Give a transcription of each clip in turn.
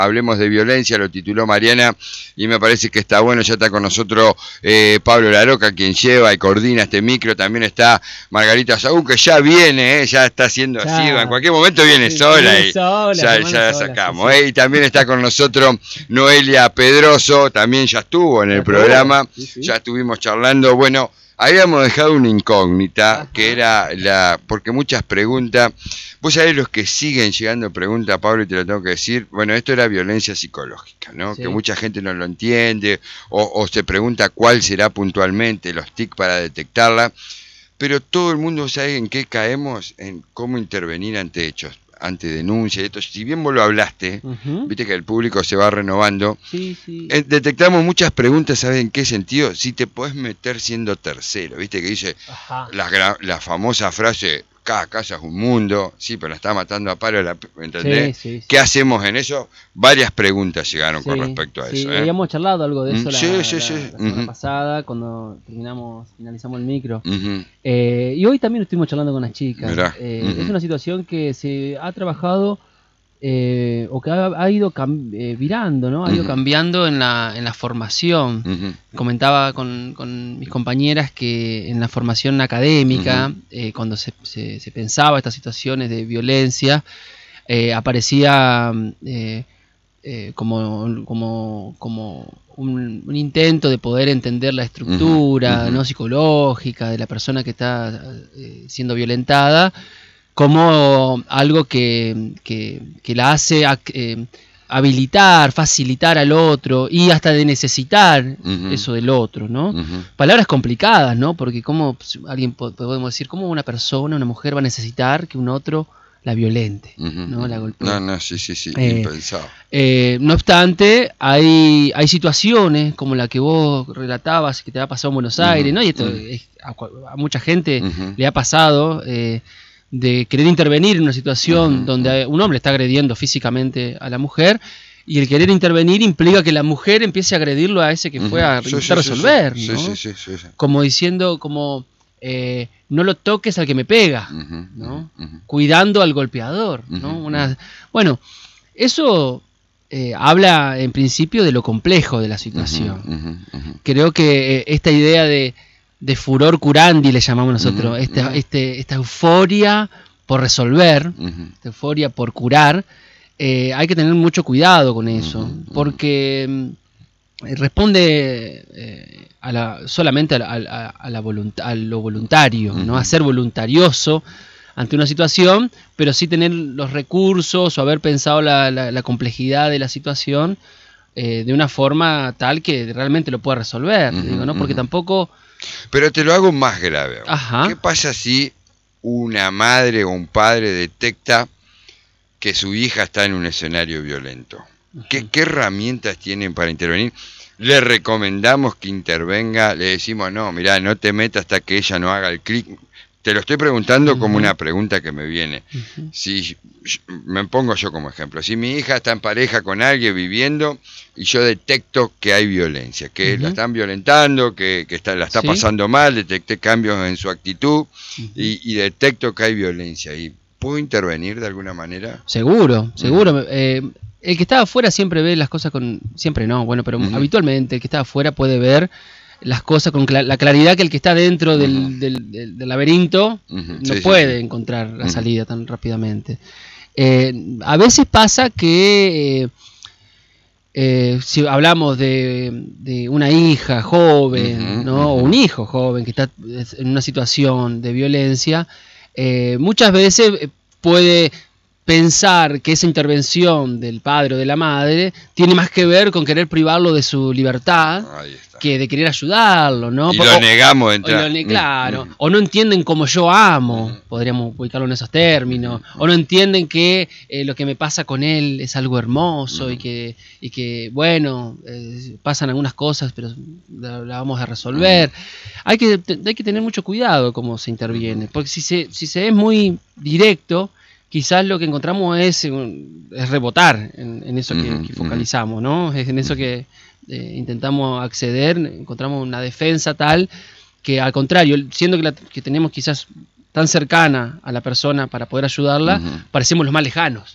Hablemos de Violencia, lo tituló Mariana, y me parece que está bueno. Ya está con nosotros Pablo Laroca, quien lleva y coordina este micro. También está Margarita Saúl, que ya viene, ya está haciendo así, en cualquier momento viene sola y ya la sacamos. Sí. Y también está con nosotros Noelia Pedroso, también ya estuvo en el programa, ya estuvimos charlando. Bueno, habíamos dejado una incógnita, que era porque muchas preguntas, vos sabés los que siguen llegando preguntas, Pablo, y te lo tengo que decir, bueno, esto era violencia psicológica, ¿no? Sí. Que mucha gente no lo entiende, o se pregunta cuál será puntualmente los TIC para detectarla, pero todo el mundo sabe en qué caemos, en cómo intervenir ante hechos, ante denuncias, esto. Si bien vos lo hablaste, viste que el público se va renovando, sí. Detectamos muchas preguntas, ¿sabes en qué sentido? Si te podés meter siendo tercero, viste que dice la famosa frase, cada casa es un mundo, sí, pero la está matando a palo, ¿entendés? Sí. ¿Qué hacemos en eso? Varias preguntas llegaron con respecto a eso. Sí, habíamos charlado algo de eso la semana pasada, cuando finalizamos el micro. Y hoy también estuvimos charlando con las chicas. Es una situación que se ha trabajado o que ha ido virando, ¿no? Ha ido cambiando en la formación. Comentaba con mis compañeras que en la formación académica, cuando se pensaba estas situaciones de violencia, aparecía como un intento de poder entender la estructura ¿no? psicológica de la persona que está siendo violentada, como algo que la hace habilitar, facilitar al otro y hasta de necesitar eso del otro, ¿no? Palabras complicadas, ¿no? Porque cómo alguien podemos decir, cómo una persona, una mujer va a necesitar que un otro la violente, ¿no? La golpee. Sí, impensado. No obstante, hay situaciones como la que vos relatabas que te ha pasado en Buenos Aires, ¿no? Y esto a mucha gente le ha pasado, de querer intervenir en una situación donde un hombre está agrediendo físicamente a la mujer, y el querer intervenir implica que la mujer empiece a agredirlo a ese que fue a intentar resolver, ¿no? Sí. Como diciendo, no lo toques al que me pega, ¿no? Cuidando al golpeador, ¿no? Bueno, eso habla en principio de lo complejo de la situación. Creo que esta idea de furor curandi le llamamos nosotros, esta euforia por resolver, esta euforia por curar, hay que tener mucho cuidado con eso, porque responde solamente a lo voluntario, ¿no? A ser voluntarioso ante una situación, pero sí tener los recursos o haber pensado la complejidad de la situación de una forma tal que realmente lo pueda resolver, digo, ¿no? Porque tampoco... Pero te lo hago más grave. ¿Qué pasa si una madre o un padre detecta que su hija está en un escenario violento? ¿Qué herramientas tienen para intervenir? Le recomendamos que intervenga, le decimos, no, mirá, no te metas hasta que ella no haga el clic. Te lo estoy preguntando como una pregunta que me viene. Si me pongo yo como ejemplo, si mi hija está en pareja con alguien viviendo y yo detecto que hay violencia, que la están violentando, que la está pasando mal, detecté cambios en su actitud y detecto que hay violencia, ¿y puedo intervenir de alguna manera? Seguro. El que está afuera siempre ve las cosas siempre no, bueno, pero habitualmente el que está afuera puede ver las cosas con la claridad que el que está dentro del laberinto no puede encontrar la salida tan rápidamente. A veces pasa que si hablamos de una hija joven, ¿no? O un hijo joven que está en una situación de violencia, muchas veces puede pensar que esa intervención del padre o de la madre tiene más que ver con querer privarlo de su libertad que de querer ayudarlo, ¿no? Y lo negamos de entrar. Claro, o no entienden como yo amo, podríamos ubicarlo en esos términos, o no entienden que lo que me pasa con él es algo hermoso y que bueno, pasan algunas cosas, pero la vamos a resolver. Hay que tener mucho cuidado cómo se interviene, porque si se es muy directo, quizás lo que encontramos es rebotar en eso que focalizamos, ¿no? Es en eso que intentamos acceder, encontramos una defensa tal que, al contrario, siendo que tenemos quizás tan cercana a la persona para poder ayudarla, parecemos los más lejanos.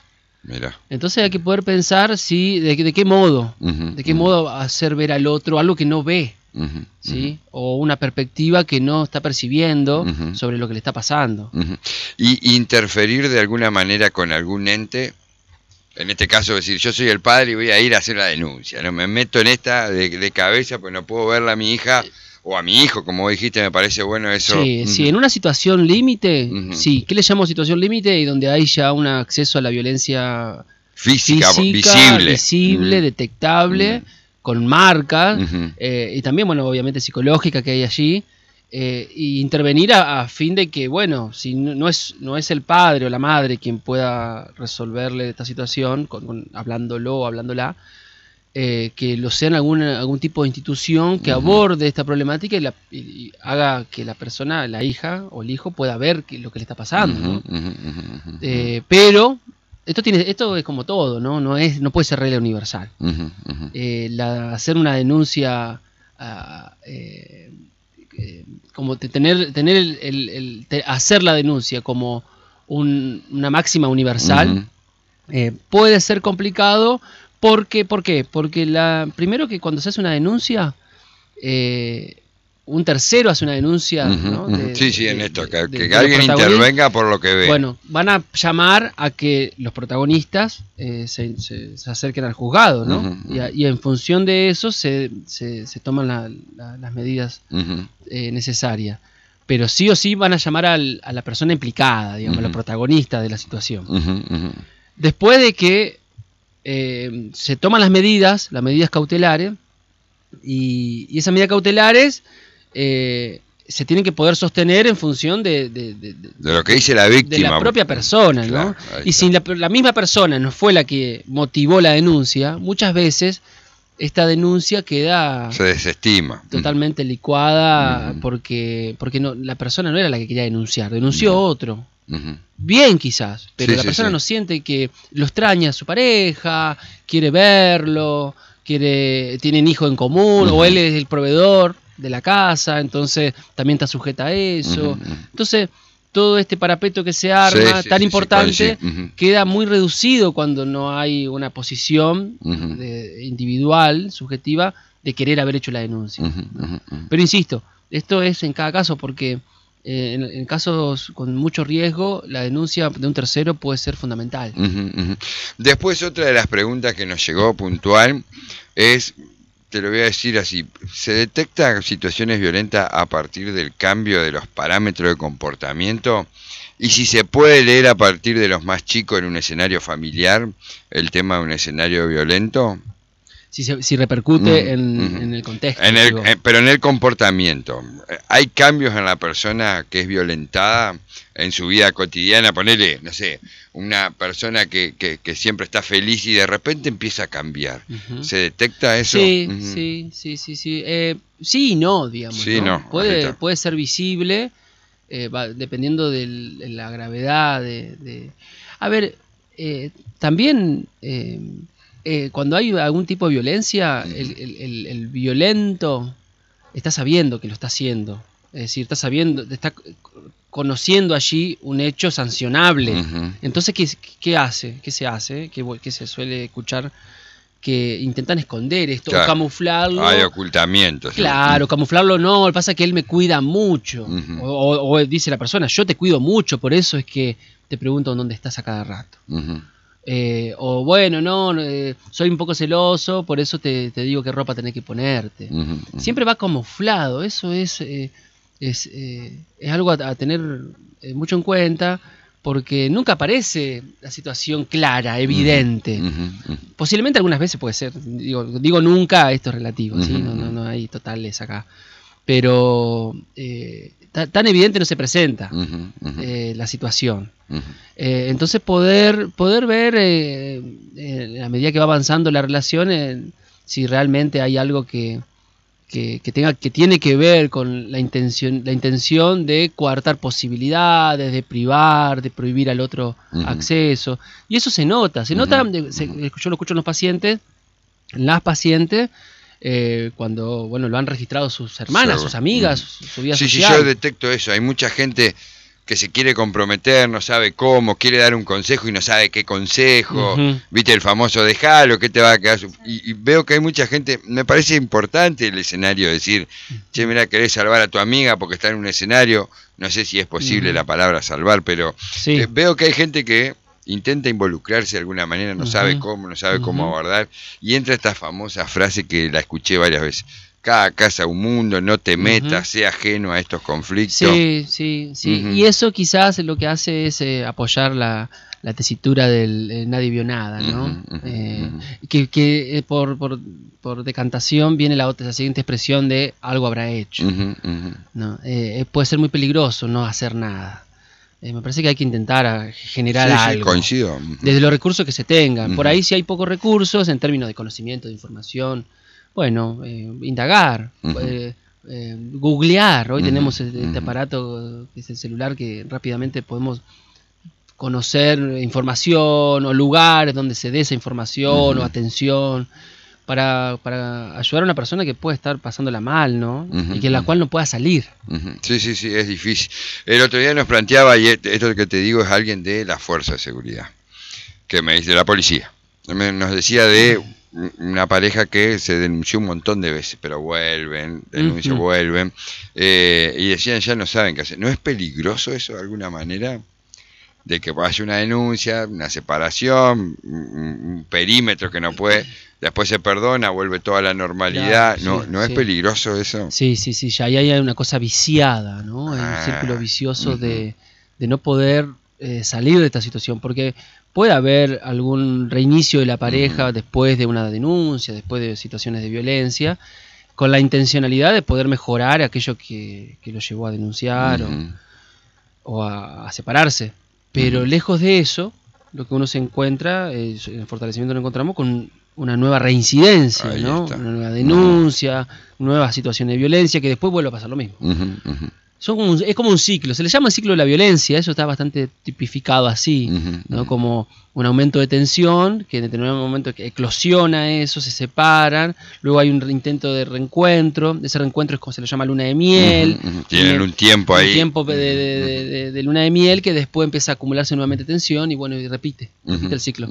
Mira. Entonces hay que poder pensar de qué modo, de qué modo hacer ver al otro algo que no ve, ¿sí? O una perspectiva que no está percibiendo sobre lo que le está pasando. Y interferir de alguna manera con algún ente. En este caso, decir, yo soy el padre y voy a ir a hacer la denuncia. No me meto en esta de cabeza, pues no puedo verla a mi hija o a mi hijo, como vos dijiste, me parece bueno eso. Sí, en una situación límite, sí. ¿Qué le llamo situación límite? Y donde hay ya un acceso a la violencia física visible, detectable, con marcas, y también, bueno, obviamente psicológica que hay allí. Y intervenir a fin de que, bueno, si no es el padre o la madre quien pueda resolverle esta situación, hablándolo o hablándola, que lo sea en algún tipo de institución que aborde esta problemática y haga que la persona, la hija o el hijo, pueda ver lo que le está pasando, ¿no? Pero esto es como todo, ¿no? No puede ser regla universal. Hacer una denuncia como hacer la denuncia como una máxima universal puede ser complicado. ¿Por qué? Porque primero que cuando se hace una denuncia, un tercero hace una denuncia, ¿no? En esto, que alguien intervenga por lo que ve. Bueno, van a llamar a que los protagonistas se acerquen al juzgado, ¿no? Y en función de eso se toman las medidas necesarias. Pero sí o sí van a llamar a la persona implicada, digamos, a la protagonista de la situación. Después de que se toman las medidas cautelares, y esas medidas cautelares se tienen que poder sostener en función de lo que dice la víctima, de la propia persona, ¿no? Claro, y si la misma persona no fue la que motivó la denuncia, muchas veces esta denuncia se desestima, totalmente licuada, porque la persona no era la que quería denunciar, denunció otro. Bien quizás, pero la persona no siente que lo extraña a su pareja, quiere verlo, tienen hijo en común, o él es el proveedor de la casa, entonces también está sujeta a eso. Entonces, todo este parapeto que se arma, tan importante, queda muy reducido cuando no hay una posición individual, subjetiva, de querer haber hecho la denuncia. Pero insisto, esto es en cada caso, porque en casos con mucho riesgo, la denuncia de un tercero puede ser fundamental. Después, otra de las preguntas que nos llegó puntual es, te lo voy a decir así, ¿se detectan situaciones violentas a partir del cambio de los parámetros de comportamiento? Y si se puede leer a partir de los más chicos en un escenario familiar el tema de un escenario violento. Si repercute en el contexto. Pero en el comportamiento. ¿Hay cambios en la persona que es violentada en su vida cotidiana? Ponele, no sé, una persona que siempre está feliz y de repente empieza a cambiar. ¿Se detecta eso? Sí. Sí y no, digamos. Sí, no. Puede ser visible, dependiendo de la gravedad. A ver, también... cuando hay algún tipo de violencia, el violento está sabiendo que lo está haciendo. Es decir, está conociendo allí un hecho sancionable. Entonces, ¿qué hace? ¿Qué se hace? ¿Qué se suele escuchar? Que intentan esconder esto, o camuflarlo. Hay ocultamientos. Claro, camuflarlo no, lo que pasa es que él me cuida mucho. O dice la persona, yo te cuido mucho, por eso es que te pregunto dónde estás a cada rato. O bueno, soy un poco celoso, por eso te digo qué ropa tenés que ponerte. Siempre va camuflado, eso es algo a tener mucho en cuenta, porque nunca aparece la situación clara, evidente. Posiblemente algunas veces puede ser, digo nunca, esto es relativo, ¿sí? No hay totales acá. Pero tan evidente no se presenta la situación. Entonces poder ver a medida que va avanzando la relación, si realmente hay algo que tiene que ver con la intención de coartar posibilidades, de privar, de prohibir al otro acceso. Y eso se nota, yo lo escucho en los pacientes, las pacientes, cuando lo han registrado sus hermanas, sus amigas, su vida social. Sí, yo detecto eso. Hay mucha gente que se quiere comprometer, no sabe cómo, quiere dar un consejo y no sabe qué consejo, viste el famoso dejalo, ¿qué te va a quedar? Y veo que hay mucha gente, me parece importante el escenario, decir, che, mira, querés salvar a tu amiga porque está en un escenario, no sé si es posible la palabra salvar, pero veo que hay gente que intenta involucrarse de alguna manera, no sabe cómo, no sabe cómo abordar, y entra esta famosa frase que la escuché varias veces: cada casa un mundo, no te metas, sea ajeno a estos conflictos. Sí. Y eso quizás lo que hace es apoyar la tesitura del nadie vio nada, ¿no? Que por decantación viene la siguiente expresión de algo habrá hecho. ¿No? Puede ser muy peligroso no hacer nada. Me parece que hay que intentar generar algo. Sí, coincido. Desde los recursos que se tengan. Por ahí si hay pocos recursos en términos de conocimiento, de información, bueno, indagar, googlear. Hoy tenemos este aparato que es el celular, que rápidamente podemos conocer información o lugares donde se dé esa información o atención para ayudar a una persona que puede estar pasándola mal, ¿no? Y que la cual no pueda salir. Sí, es difícil. El otro día nos planteaba, y esto que te digo es alguien de la Fuerza de Seguridad, que me dice, de la policía, nos decía de una pareja que se denunció un montón de veces, pero vuelven, vuelven, y decían, ya no saben qué hacer. ¿No es peligroso eso de alguna manera? De que haya una denuncia, una separación, un perímetro que no puede, después se perdona, vuelve toda la normalidad. Claro, ¿no es peligroso eso? Sí, ya ahí hay una cosa viciada, ¿no? Hay un círculo vicioso de no poder salir de esta situación, porque puede haber algún reinicio de la pareja después de una denuncia, después de situaciones de violencia, con la intencionalidad de poder mejorar aquello que lo llevó a denunciar o a separarse. Pero lejos de eso, lo que uno se encuentra, en el fortalecimiento lo encontramos con una nueva reincidencia, ¿no? Una nueva denuncia, nuevas situaciones de violencia, que después vuelve a pasar lo mismo. Es como un ciclo, se le llama el ciclo de la violencia, eso está bastante tipificado así, ¿no? Como un aumento de tensión, que en determinado momento eclosiona eso, se separan, luego hay un intento de reencuentro, ese reencuentro es como se le llama luna de miel. Tienen un tiempo ahí. Un tiempo de luna de miel que después empieza a acumularse nuevamente tensión y bueno, y repite el ciclo.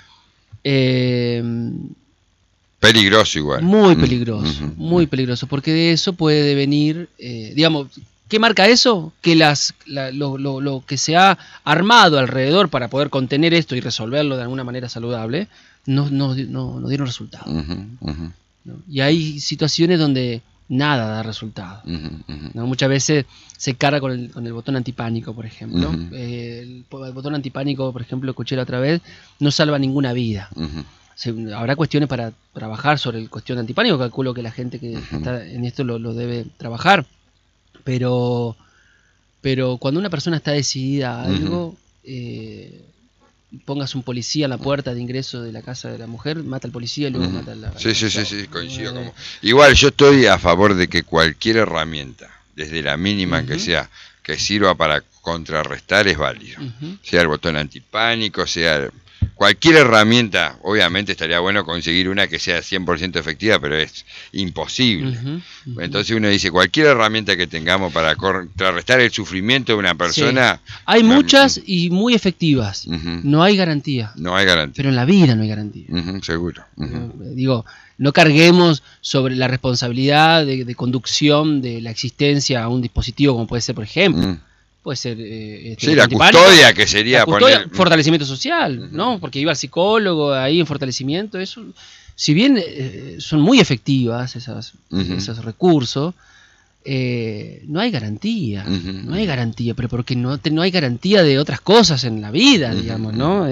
Peligroso igual. Muy peligroso, porque de eso puede venir, digamos, ¿qué marca eso? Que lo que se ha armado alrededor para poder contener esto y resolverlo de alguna manera saludable, no dieron resultado. ¿No? Y hay situaciones donde nada da resultado. ¿No? Muchas veces se carga con el botón antipánico, por ejemplo. El botón antipánico, por ejemplo, escuché la otra vez, no salva ninguna vida. Habrá cuestiones para trabajar sobre el cuestión antipánico, calculo que la gente que está en esto lo debe trabajar. Pero cuando una persona está decidida a algo, pongas un policía en la puerta de ingreso de la casa de la mujer, mata al policía y luego mata a la... Sí, coincido. Igual yo estoy a favor de que cualquier herramienta, desde la mínima que sea, que sirva para contrarrestar es válido. Sea el botón antipánico, sea... Cualquier herramienta, obviamente estaría bueno conseguir una que sea 100% efectiva, pero es imposible. Entonces uno dice, cualquier herramienta que tengamos para contrarrestar el sufrimiento de una persona... Sí. Hay muchas y muy efectivas. No hay garantía. No hay garantía. Pero en la vida no hay garantía. Seguro. Digo, no carguemos sobre la responsabilidad de conducción de la existencia a un dispositivo como puede ser, por ejemplo... Puede ser la custodia, que sería poner... fortalecimiento social, ¿no? Porque iba al psicólogo ahí en fortalecimiento, eso, si bien son muy efectivas esos recursos, no hay garantía, pero porque no hay garantía de otras cosas en la vida, digamos, ¿no?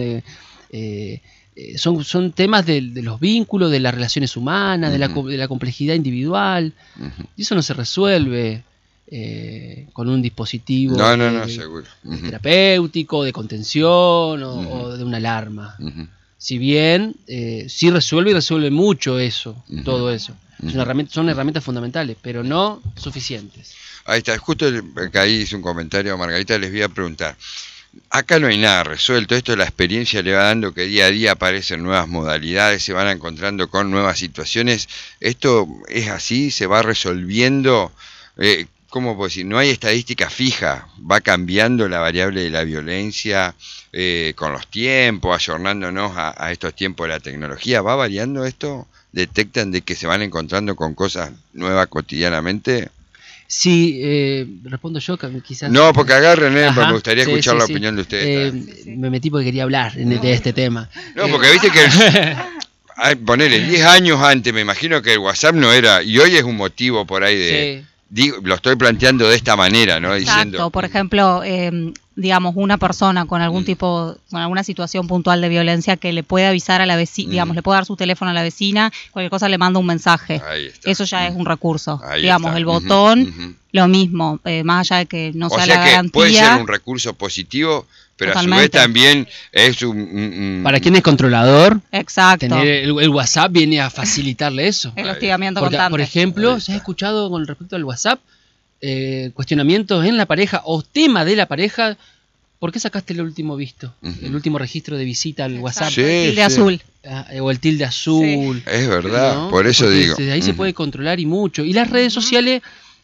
Son temas de los vínculos, de las relaciones humanas, de la complejidad individual, y eso no se resuelve con un dispositivo seguro. terapéutico, de contención o de una alarma. Si bien sí resuelve mucho eso, todo eso. Son herramientas fundamentales, pero no suficientes. Ahí está, justo que ahí hice un comentario a Margarita, les voy a preguntar. Acá no hay nada resuelto, esto la experiencia le va dando que día a día aparecen nuevas modalidades, se van encontrando con nuevas situaciones. ¿Esto es así? ¿Se va resolviendo? ¿cómo puedo decir? No hay estadística fija, va cambiando la variable de la violencia con los tiempos, ayornándonos a estos tiempos de la tecnología. ¿Va variando esto? ¿Detectan de que se van encontrando con cosas nuevas cotidianamente? Sí, respondo yo, quizás. No, porque agarren, me gustaría escuchar la opinión de ustedes. Me metí porque quería hablar de este tema. No, porque viste que ponele 10 años antes, me imagino que el WhatsApp no era, y hoy es un motivo por ahí de... Digo, lo estoy planteando de esta manera, ¿no? Exacto, diciendo, por ejemplo, digamos, una persona con algún tipo, con alguna situación puntual de violencia que le puede avisar a la vecina, digamos, le puede dar su teléfono a la vecina, cualquier cosa le manda un mensaje. Eso ya es un recurso. Digamos, el botón, lo mismo, más allá de que no sea la garantía. Puede ser un recurso positivo, pero totalmente. A su vez también es para quien es controlador, exacto, tener el WhatsApp viene a facilitarle eso. El hostigamiento constante. Por ejemplo, ¿se ha escuchado con respecto al WhatsApp cuestionamientos en la pareja o tema de la pareja? ¿Por qué sacaste el último visto? El último registro de visita al WhatsApp. Sí, el tilde azul. O el tilde azul. Sí. Es verdad, ¿no? Por eso digo. Desde ahí se puede controlar y mucho. Y las redes sociales...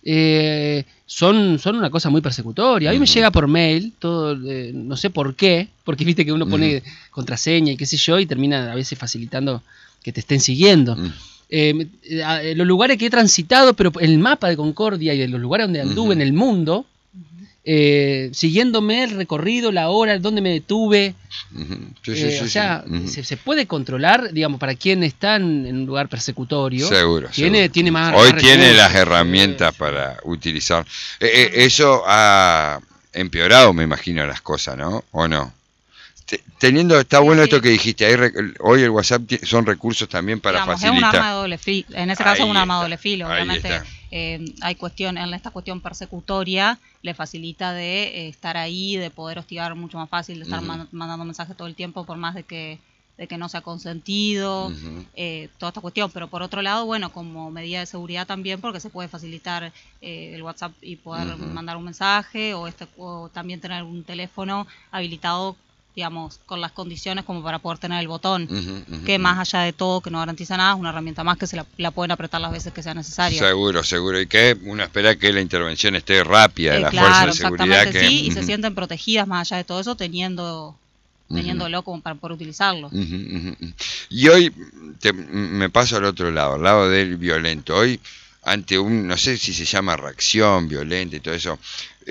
son una cosa muy persecutoria. A mí me llega por mail, todo, no sé por qué, porque viste que uno pone contraseña y qué sé yo, y termina a veces facilitando que te estén siguiendo. Los lugares que he transitado, pero el mapa de Concordia y de los lugares donde anduve en el mundo, siguiéndome el recorrido, la hora, donde me detuve. O sea, se puede controlar, digamos, para quien está en un lugar persecutorio. Seguro. Tiene más. Hoy tiene las herramientas para utilizar. Eso ha empeorado, me imagino, las cosas, ¿no? ¿O no? Está bueno esto que dijiste. Hoy el WhatsApp son recursos también para facilitar. Es un arma de doble filo. En ese caso es un arma de doble filo. Obviamente hay en esta cuestión persecutoria le facilita de estar ahí, de poder hostigar mucho más fácil, de estar mandando mensajes todo el tiempo por más de que no sea consentido, toda esta cuestión. Pero por otro lado, bueno, como medida de seguridad también, porque se puede facilitar el WhatsApp y poder mandar un mensaje o también tener un teléfono habilitado, digamos, con las condiciones como para poder tener el botón, que más allá de todo, que no garantiza nada, es una herramienta más que se la pueden apretar las veces que sea necesario. Seguro, y que uno espera que la intervención esté rápida de la fuerza de seguridad. Sí, y se sienten protegidas más allá de todo eso, teniéndolo como para poder utilizarlo. Y hoy me paso al otro lado, al lado del violento. Hoy, ante no sé si se llama reacción violenta y todo eso,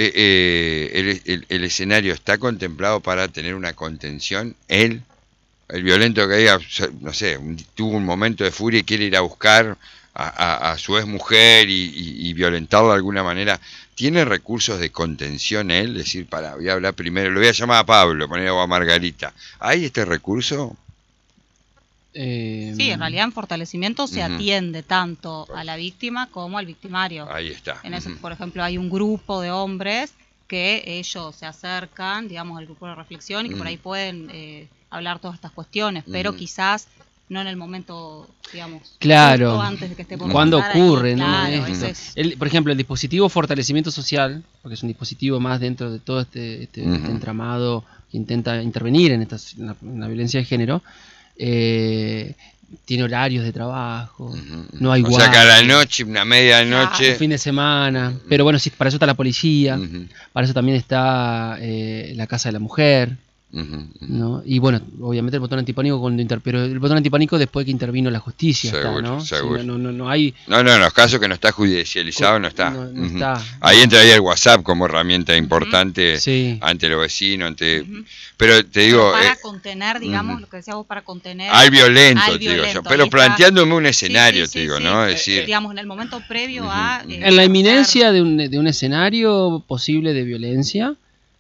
el escenario está contemplado para tener una contención. El violento que diga, no sé, tuvo un momento de furia y quiere ir a buscar a su ex mujer y violentarlo de alguna manera, ¿tiene recursos de contención él? Es decir, voy a hablar primero, lo voy a llamar a Pablo, o a Margarita. ¿Hay este recurso? Sí, en realidad en fortalecimiento se atiende tanto a la víctima como al victimario. Ahí está. En eso, por ejemplo, hay un grupo de hombres que ellos se acercan, digamos, al grupo de reflexión y que por ahí pueden hablar todas estas cuestiones, pero quizás no en el momento, digamos, claro, antes de que esté por cuando ocurre, ¿no? Claro, por ejemplo, el dispositivo fortalecimiento social, porque es un dispositivo más dentro de todo este entramado que intenta intervenir en la violencia de género, tiene horarios de trabajo, no hay guardia. O sea, cada noche, una medianoche. Un fin de semana. Pero bueno, sí, para eso está la policía, para eso también está la casa de la mujer. ¿No? Y bueno, obviamente el botón antipánico pero el botón antipánico después que intervino la justicia, seguro. Sí, no hay. No, en los casos que no está judicializado no está. No está. Ahí entraría el WhatsApp como herramienta importante ante los vecinos, pero te digo, para contener, digamos, lo que decías vos, para contener al violento, te digo yo, pero planteándome un escenario, te digo, ¿no? Es decir, digamos, en el momento previo a en la inminencia de un escenario posible de violencia,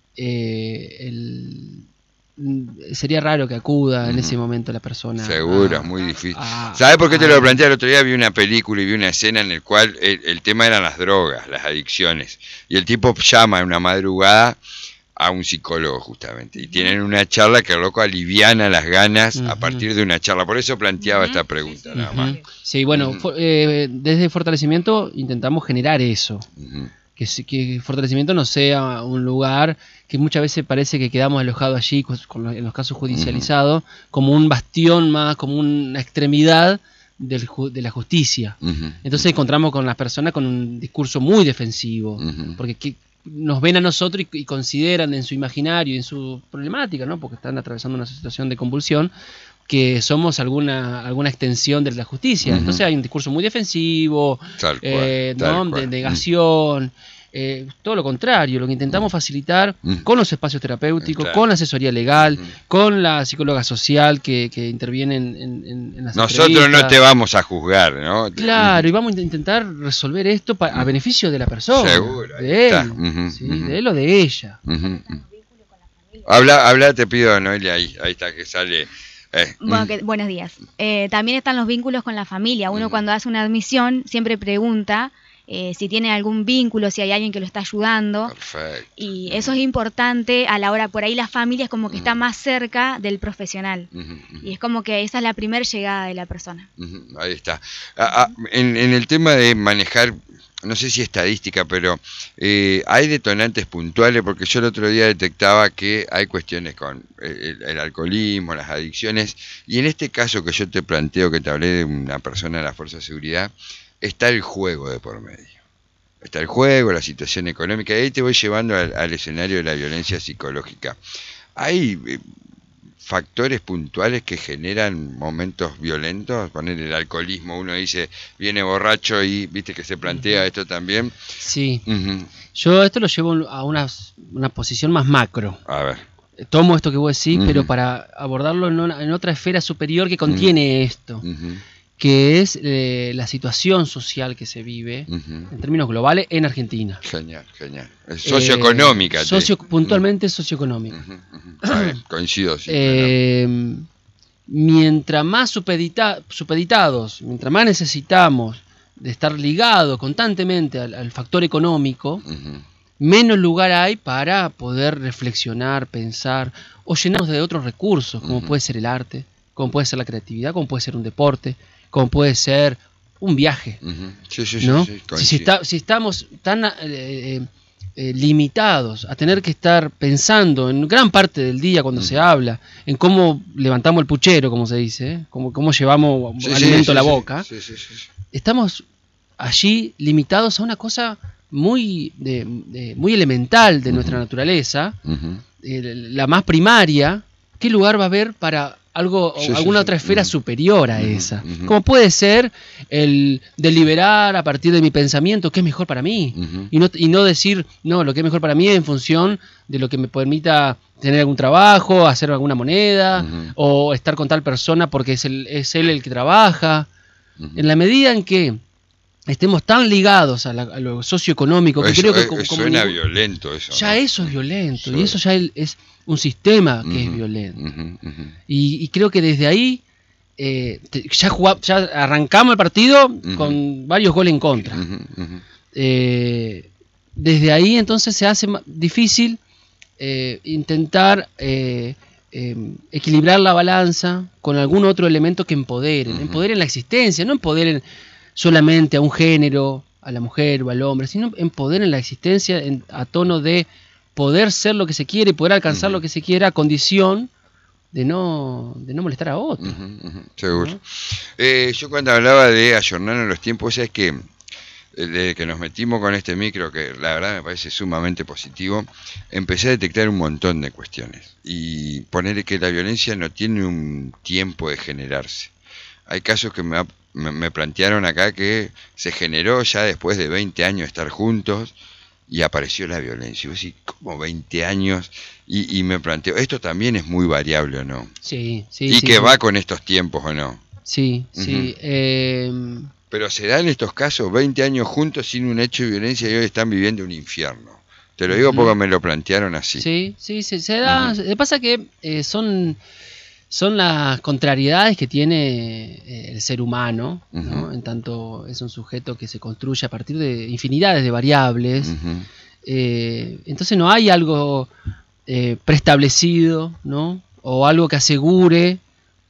sería raro que acuda en ese momento la persona. Seguro, es muy difícil. ¿Sabes por qué te lo planteé? El otro día vi una película y vi una escena en la cual el tema eran las drogas, las adicciones. Y el tipo llama en una madrugada a un psicólogo justamente. Y tienen una charla que el loco aliviana las ganas a partir de una charla. Por eso planteaba esta pregunta nada más. Sí, bueno, desde Fortalecimiento intentamos generar eso. Que Fortalecimiento no sea un lugar que muchas veces parece que quedamos alojados allí en los casos judicializados, como un bastión más, como una extremidad de la justicia. Entonces encontramos con las personas con un discurso muy defensivo, porque nos ven a nosotros y consideran en su imaginario y en su problemática, ¿no? Porque están atravesando una situación de convulsión, que somos alguna extensión de la justicia. Entonces hay un discurso muy defensivo, de negación. Todo lo contrario, lo que intentamos facilitar con los espacios terapéuticos, con la asesoría legal, con la psicóloga social que interviene en las Nosotros entrevistas. No te vamos a juzgar, ¿no? Claro, y vamos a intentar resolver esto a beneficio de la persona. Seguro, de él, de él o de ella. Habla, te pido, Noelia, ahí está, que sale. Buenos días. También están los vínculos con la familia. Uno cuando hace una admisión siempre pregunta si tiene algún vínculo, si hay alguien que lo está ayudando. Perfecto. Y eso es importante a la hora, por ahí la familia es como que está más cerca del profesional. Y es como que esa es la primera llegada de la persona. Ahí está. En el tema de manejar, no sé si estadística, pero hay detonantes puntuales, porque yo el otro día detectaba que hay cuestiones con el alcoholismo, las adicciones, y en este caso que yo te planteo, que te hablé de una persona de la Fuerza de Seguridad, está el juego de por medio. Está el juego, la situación económica, y ahí te voy llevando al escenario de la violencia psicológica. Hay factores puntuales que generan momentos violentos. Poner el alcoholismo, uno dice, viene borracho y viste que se plantea esto también. Sí, yo esto lo llevo a una posición más macro. A ver. Tomo esto que vos decís, pero para abordarlo en otra esfera superior que contiene esto. Que es la situación social que se vive en términos globales en Argentina. Genial. Socioeconómica. Puntualmente socioeconómica. Coincido. Sí, mientras más supeditados, mientras más necesitamos de estar ligados constantemente al factor económico, menos lugar hay para poder reflexionar, pensar o llenarnos de otros recursos, como puede ser el arte, como puede ser la creatividad, como puede ser un deporte, como puede ser un viaje. ¿No? Si estamos tan limitados a tener que estar pensando en gran parte del día cuando se habla, en cómo levantamos el puchero, como se dice, cómo llevamos alimento a la boca, estamos allí limitados a una cosa muy elemental de nuestra naturaleza, la más primaria. ¿Qué lugar va a haber para alguna otra esfera superior a esa? Como puede ser el deliberar a partir de mi pensamiento qué es mejor para mí, y no decir, no, lo que es mejor para mí es en función de lo que me permita tener algún trabajo, hacer alguna moneda, o estar con tal persona porque es él el que trabaja. En la medida en que estemos tan ligados a lo socioeconómico, que creo que suena violento eso. Ya, ¿no? Eso es violento, y eso ya es un sistema que es violento. Y creo que desde ahí ya arrancamos el partido con varios goles en contra. Desde ahí entonces se hace difícil intentar equilibrar la balanza con algún otro elemento que empoderen la existencia, no empoderen solamente a un género, a la mujer o al hombre, sino empoderen la existencia a tono de poder ser lo que se quiere y poder alcanzar lo que se quiera, a condición de no molestar a otro. Seguro. ¿No? Yo cuando hablaba de ayornarnos los tiempos, es que desde que nos metimos con este micro, que la verdad me parece sumamente positivo, empecé a detectar un montón de cuestiones. Y ponerle que la violencia no tiene un tiempo de generarse. Hay casos que me plantearon acá que se generó ya después de 20 años de estar juntos, y apareció la violencia. Y vos decís, ¿cómo 20 años? Y me planteo, ¿esto también es muy variable o no? Sí. ¿Y que va con estos tiempos o no? Sí. Pero se dan estos casos, 20 años juntos sin un hecho de violencia, y hoy están viviendo un infierno. Te lo digo porque me lo plantearon así. Sí, se da. Lo que pasa que son las contrariedades que tiene el ser humano, ¿no? En tanto es un sujeto que se construye a partir de infinidades de variables. Entonces no hay algo preestablecido, ¿no? O algo que asegure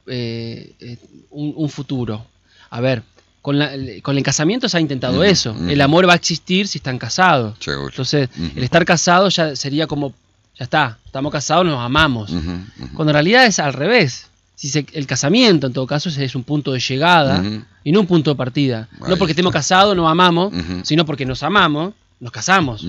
un futuro. A ver, con el casamiento se ha intentado eso. El amor va a existir si están casados. Seguro. Entonces, el estar casado ya sería como, ya está, estamos casados, nos amamos. Cuando en realidad es al revés. el casamiento, en todo caso, es un punto de llegada y no un punto de partida. No porque estemos casados nos amamos, sino porque nos amamos, nos casamos.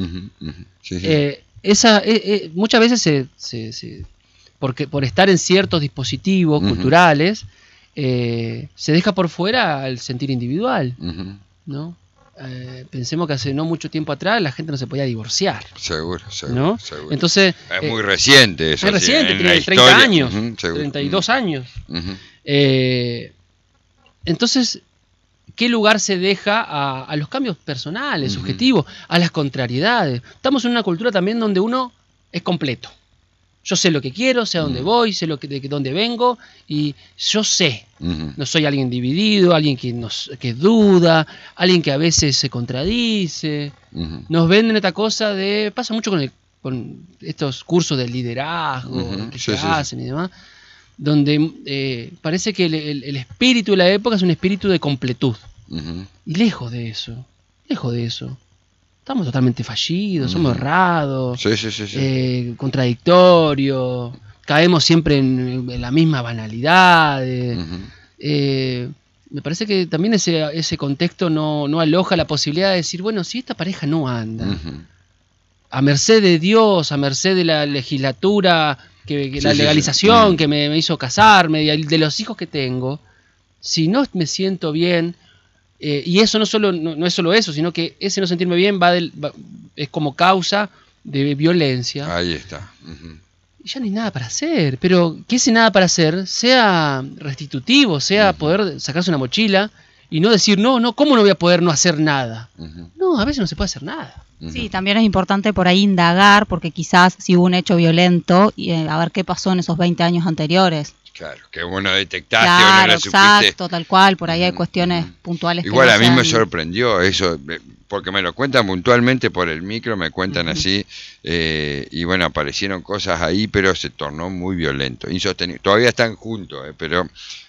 Muchas veces porque por estar en ciertos dispositivos culturales, se deja por fuera el sentir individual, ¿no? Pensemos que hace no mucho tiempo atrás la gente no se podía divorciar. Seguro. Seguro. Entonces, es muy reciente eso. Es reciente, tiene 30 años, 32 años. Entonces, ¿qué lugar se deja a los cambios personales, subjetivos, a las contrariedades? Estamos en una cultura también donde uno es completo. Yo sé lo que quiero, sé a dónde voy, sé de dónde vengo y yo sé. No soy alguien dividido, alguien que duda, alguien que a veces se contradice. Nos venden esta cosa de... Pasa mucho con estos cursos de liderazgo que se hacen y demás, donde parece que el espíritu de la época es un espíritu de completud. Y lejos de eso. Estamos totalmente fallidos, somos errados, contradictorios, caemos siempre en la misma banalidad. Me parece que también ese contexto no aloja la posibilidad de decir, bueno, si esta pareja no anda, a merced de Dios, a merced de la legislatura, la legalización que me hizo casarme, de los hijos que tengo, si no me siento bien... y eso no es solo eso, sino que ese no sentirme bien es como causa de violencia. Ahí está. Y ya no hay nada para hacer, pero que ese nada para hacer sea restitutivo, sea poder sacarse una mochila y no decir, no, ¿cómo no voy a poder no hacer nada? No, a veces no se puede hacer nada. Sí, también es importante por ahí indagar, porque quizás si hubo un hecho violento, y a ver qué pasó en esos 20 años anteriores. Claro, que vos no detectaste claro, o no la supiste. Exacto, tal cual, por ahí hay cuestiones puntuales. Igual a mí me sorprendió eso, porque me lo cuentan puntualmente por el micro, me cuentan así, y bueno, aparecieron cosas ahí, pero se tornó muy violento, insostenible. Todavía están juntos, pero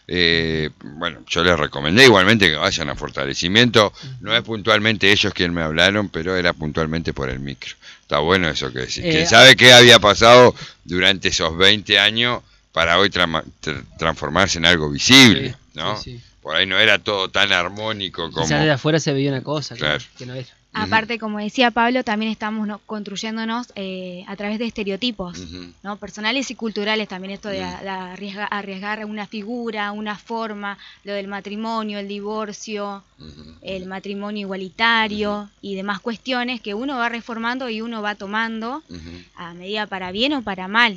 bueno, yo les recomendé igualmente que vayan a fortalecimiento. No es puntualmente ellos quienes me hablaron, pero era puntualmente por el micro. Está bueno eso que decís. ¿Quién sabe qué había pasado durante esos 20 años? Para hoy transformarse en algo visible, ¿no? Por ahí no era todo tan armónico como... Quizás de afuera se veía una cosa claro. que no era. Aparte, como decía Pablo, también estamos construyéndonos a través de estereotipos, ¿no? Personales y culturales, también esto de arriesgar una figura, una forma, lo del matrimonio, el divorcio, el matrimonio igualitario y demás cuestiones que uno va reformando y uno va tomando a medida para bien o para mal.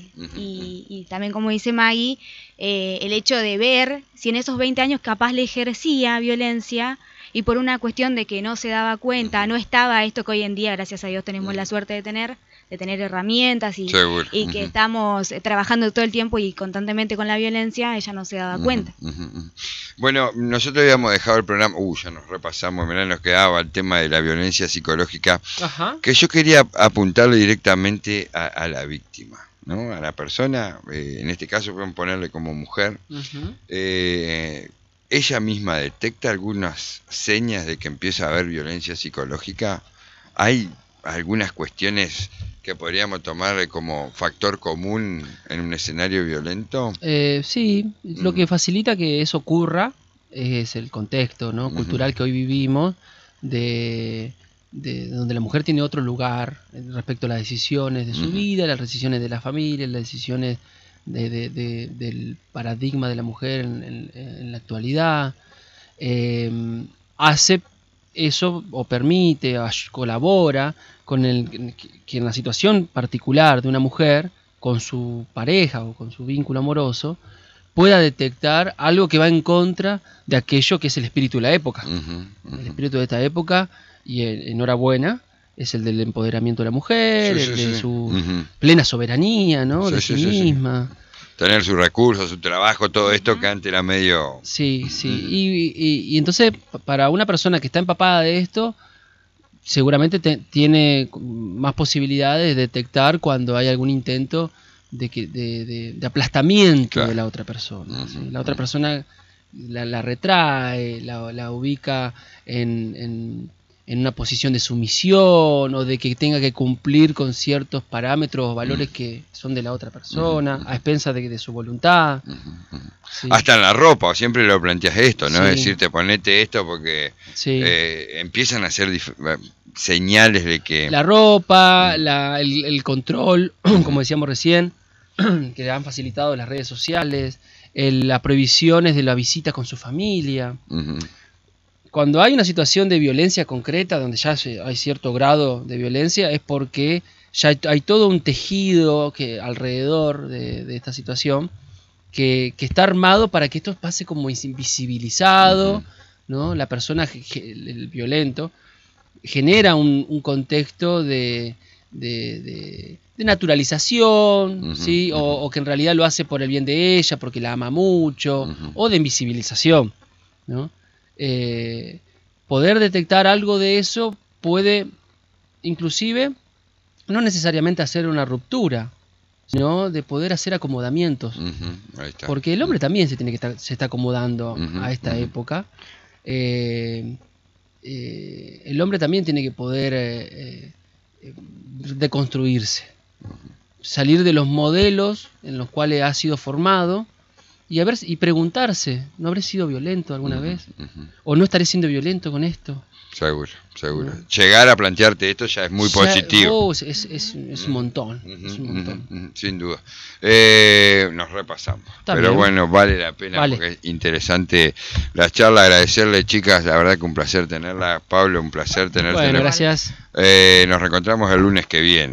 Y también, como dice Maggie, el hecho de ver si en esos 20 años capaz le ejercía violencia, y por una cuestión de que no se daba cuenta, no estaba esto que hoy en día, gracias a Dios, tenemos la suerte de tener herramientas y que estamos trabajando todo el tiempo y constantemente con la violencia, ella no se daba cuenta. Bueno, nosotros habíamos dejado el programa, ya nos repasamos, mirá, nos quedaba el tema de la violencia psicológica, que yo quería apuntarle directamente a la víctima, ¿no? A la persona, en este caso pueden ponerle como mujer, ¿ella misma detecta algunas señas de que empieza a haber violencia psicológica? ¿Hay algunas cuestiones que podríamos tomar como factor común en un escenario violento? Sí, lo que facilita que eso ocurra es el contexto, ¿no? Cultural que hoy vivimos, de donde la mujer tiene otro lugar respecto a las decisiones de su vida, las decisiones de la familia, las decisiones del paradigma de la mujer en la actualidad, hace eso o permite, colabora con que en la situación particular de una mujer, con su pareja o con su vínculo amoroso, pueda detectar algo que va en contra de aquello que es el espíritu de la época. El espíritu de esta época, y enhorabuena, es el del empoderamiento de la mujer, de su plena soberanía, ¿no? De sí misma. Tener sus recursos, su trabajo, todo esto que antes era medio... Sí. Y entonces, para una persona que está empapada de esto, seguramente tiene más posibilidades de detectar cuando hay algún intento de aplastamiento de la otra persona. ¿Sí? La otra persona la retrae, la ubica en en una posición de sumisión o de que tenga que cumplir con ciertos parámetros o valores que son de la otra persona, a expensas de su voluntad. Sí. Hasta en la ropa, siempre lo planteas esto, ¿no? Sí. Es decir, te ponete esto porque empiezan a hacer señales de que... La ropa, el control, como decíamos recién, que han facilitado las redes sociales, las prohibiciones de la visita con su familia. Cuando hay una situación de violencia concreta, donde ya hay cierto grado de violencia, es porque ya hay todo un tejido alrededor de esta situación que está armado para que esto pase como invisibilizado, ¿no? La persona, el violento, genera un contexto de naturalización, ¿sí? O que en realidad lo hace por el bien de ella, porque la ama mucho, o de invisibilización, ¿no? Poder detectar algo de eso puede, inclusive, no necesariamente hacer una ruptura, sino de poder hacer acomodamientos. Ahí está. Porque el hombre también se está acomodando a esta época. El hombre también tiene que poder deconstruirse, salir de los modelos en los cuales ha sido formado y preguntarse, ¿no habré sido violento alguna vez? ¿O no estaré siendo violento con esto? Seguro. Llegar a plantearte esto ya es muy positivo. Es un montón. Sin duda. Nos repasamos. Pero bueno, vale la pena porque es interesante la charla. Agradecerle, chicas, la verdad que un placer tenerla. Pablo, un placer tenerte. Bueno, gracias. Nos reencontramos el lunes que viene.